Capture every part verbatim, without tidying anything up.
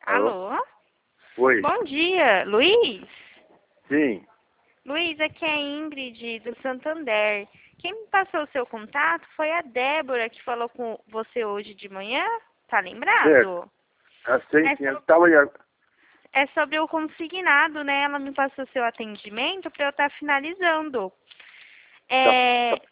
Alô? Alô? Oi. Bom dia, Luiz? Sim. Luiz, aqui é a Ingrid, do Santander. Quem me passou o seu contato foi a Débora, que falou com você hoje de manhã. Tá lembrado? Certo. Ah, sim, É, sim. Eu so- tava aí. é sobre o consignado, né? Ela me passou seu atendimento para eu estar finalizando. Tá, É, tá,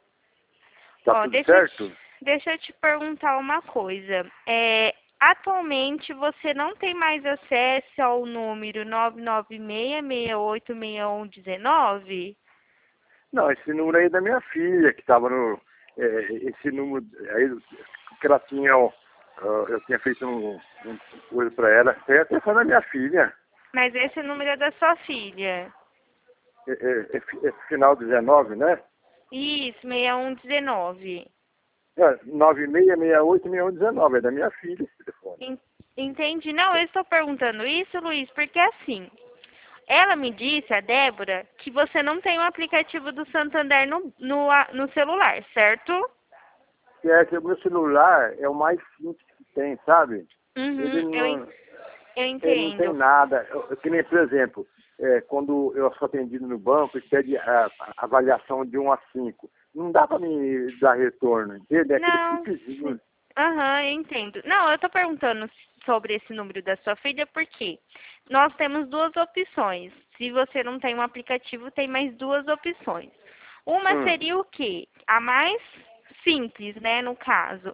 tá ó, tudo deixa eu certo? te, deixa eu te perguntar uma coisa. É, atualmente você não tem mais acesso ao número nove nove seis, seis oito seis um um nove? Não, esse número aí é da minha filha, que tava no... é, esse número aí, que ela tinha... ó, ó, eu tinha feito um, um coisa pra ela. Isso aí é até foi da minha filha. Mas esse número é da sua filha. É, é, é fi- é final dezenove, né? Isso, seis um um nove. É, nove seis seis oito seis um um nove. É da minha filha esse telefone. En- Entendi. Não, eu estou perguntando isso, Luiz, porque assim, ela me disse, a Débora, que você não tem o aplicativo do Santander no, no, a- no celular, certo? Que é que o meu celular é o mais simples que tem, sabe? Ele Uhum, eu, en- não... eu Ele não tem entendo. nada. Eu, eu, que nem, por exemplo, é, quando eu sou atendido no banco e pede a, a avaliação de um a cinco, não dá para me dar retorno, entende? É aquele Não, sim. simplesinho. Aham, eu entendo. Não, eu estou perguntando sobre esse número da sua filha porque nós temos duas opções. Se você não tem um aplicativo, tem mais duas opções. Uma Hum, seria o quê? A mais simples, né, no caso.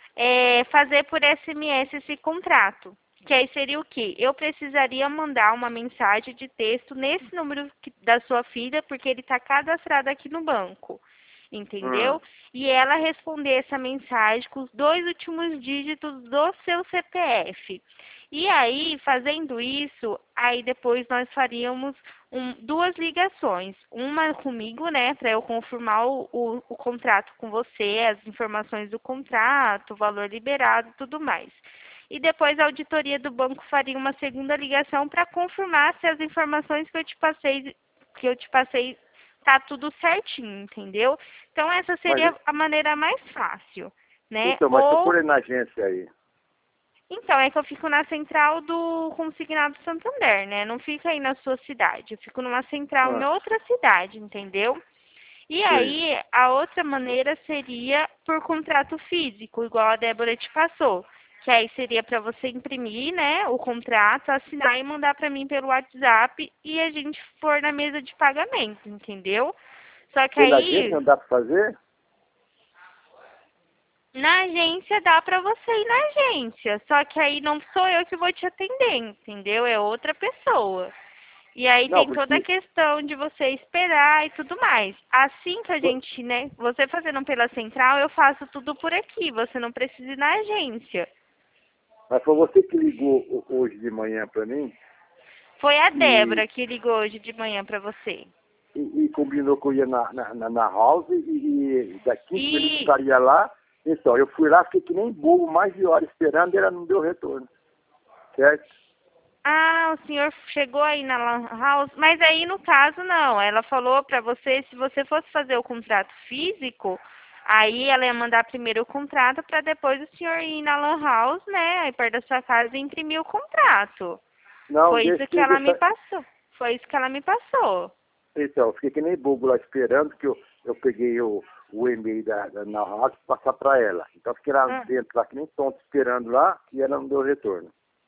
É fazer por S M S esse contrato. Que aí seria o quê? Eu precisaria mandar uma mensagem de texto nesse número que- da sua filha, porque ele está cadastrado aqui no banco. hum. Entendeu? E ela responder essa mensagem com os dois últimos dígitos do seu C P F. E aí, fazendo isso, aí depois nós faríamos um- duas ligações. Uma comigo, né, para eu confirmar o, o, o contrato com você, as informações do contrato, o valor liberado e tudo mais. E depois a auditoria do banco faria uma segunda ligação para confirmar se as informações que eu te passei, que eu te passei tá tudo certinho, entendeu? Então essa Mas, seria a maneira mais fácil, né? então, mas se eu for Ou aí na agência aí, então, é que eu fico na central do Consignado Santander, né? Não fica aí na sua cidade. Eu fico numa central em ah, outra cidade, entendeu? E sei. aí, a outra maneira seria por contrato físico, igual a Débora te passou. Que aí seria para você imprimir, né, o contrato, assinar e mandar para mim pelo WhatsApp e a gente for na mesa de pagamento, entendeu? Só que Pela agência aí, não dá para fazer? na agência dá para você ir na agência, só que aí não sou eu que vou te atender, entendeu? É outra pessoa. E aí Não, tem toda a porque... questão de você esperar e tudo mais. Assim que a gente, né, você fazendo pela central, eu faço tudo por aqui, você não precisa ir na agência. Mas foi você que ligou ho- hoje de manhã para mim Foi a e, Débora que ligou hoje de manhã para você. e, e combinou que eu ia na, na, na na house e, e daqui quinze minutos E, estaria lá. Então, eu fui lá, fiquei que nem burro, mais de hora esperando e ela não deu retorno. Certo? ah, o senhor chegou aí na Lan House, mas aí no caso não, ela falou para você, se você fosse fazer o contrato físico, aí ela ia mandar primeiro o contrato para depois o senhor ir na Lan House, né, aí perto da sua casa e imprimir o contrato. Não, Foi isso que deixei ela me dessa... passou. Foi isso que ela me passou. Então, eu fiquei que nem bobo lá esperando, que eu, eu peguei o, o e-mail da, da na house e passar para ela. Então, eu fiquei lá Ah, dentro, lá que nem tonto, esperando lá e ela não deu retorno.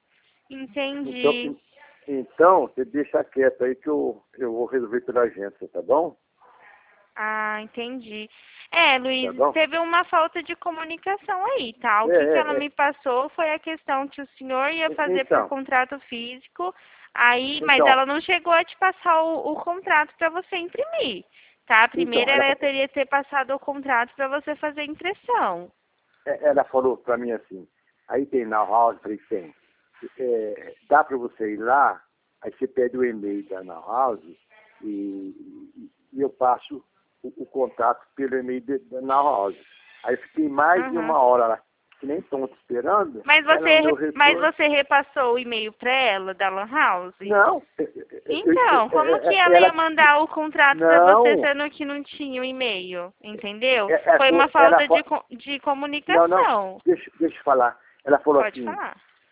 Então, entendi. en- então você deixa quieto aí que eu, eu vou resolver pela agência, tá bom? Ah, entendi. É, Tá Luiz, bom? teve uma falta de comunicação aí, tá? O É, que que ela é, me é. passou foi a questão que o senhor ia E- fazer por Então, contrato físico, aí, mas então, ela não chegou a te passar o, o contrato para você imprimir, tá? então, Primeiro ela, ela teria que ter passado o contrato para você fazer a impressão. é, ela falou para mim assim, aí tem na house, falei, tem. É, dá para você ir lá, aí você pede o e-mail da na house e, e- e eu passo o, o contato pelo e-mail de- da na house. Aí eu fiquei mais de Aham. uma hora lá, que nem tonto esperando, Mas ela você, não deu re- mas retorno. você repassou o e-mail para ela da Lan House? Não, é- é- é- Então, como é- que é- ela ia ela, mandar o contrato para você não, sendo que não tinha o e-mail? Entendeu? é- é- Foi uma ela, falta de, fa- co- de não, não, comunicação. deixa, deixa eu falar. Ela falou Pode assim, falar.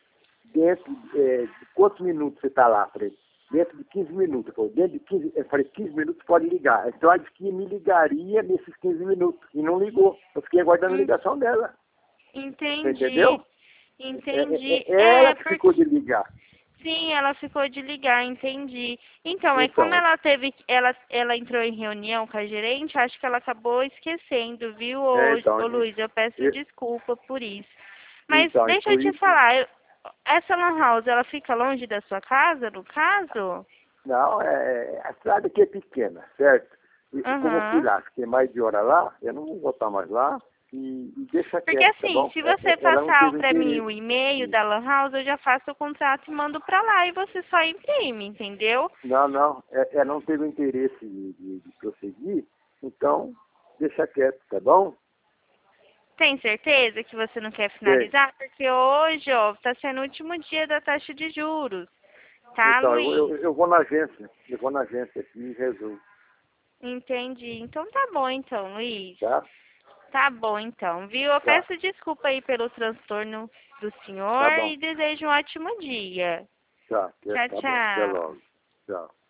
dentro é, de quantos minutos você está lá? Falei, dentro de quinze minutos. Falei, dentro de quinze, eu falei, quinze minutos pode ligar. Então ela disse que me ligaria nesses quinze minutos. E não ligou. Eu fiquei aguardando a ligação dela. Entendi. Você entendeu? Entendi. É, é, é ela É, que porque... ficou de ligar. Sim, ela ficou de ligar, entendi. Então, é Então, como ela teve, ela, ela entrou em reunião com a gerente, acho que ela acabou esquecendo, viu, ô, é, então, ô Luiz? Eu peço eu- desculpa por isso. Mas então, e deixa eu por te isso, falar, eu- essa lan house, ela fica longe da sua casa, no caso? não, é, a cidade aqui é pequena, certo? E como eu fui Aham. lá, fiquei mais de hora lá, eu não vou voltar mais lá e, e deixa Porque quieto, tá assim, bom? se É, você é, ela não passar teve para mim o interesse. e-mail Isso. da lan house, eu já faço o contrato e mando para lá e você só imprime, entendeu? Não, não, é, ela não teve interesse de, de, de prosseguir, então deixa quieto, tá bom? Tem certeza que você não quer Tem. finalizar? Porque hoje, ó, tá sendo o último dia da taxa de juros. Tá, Então, eu, Luiz? eu, eu vou na agência, eu vou na agência aqui e resolvo, Entendi. Então tá bom então, Luiz. tá? Tá bom então, viu? Eu Tá, peço desculpa aí pelo transtorno do senhor tá bom, e desejo um ótimo dia. tá, Tchau, tá bom, até tchau. logo, tchau.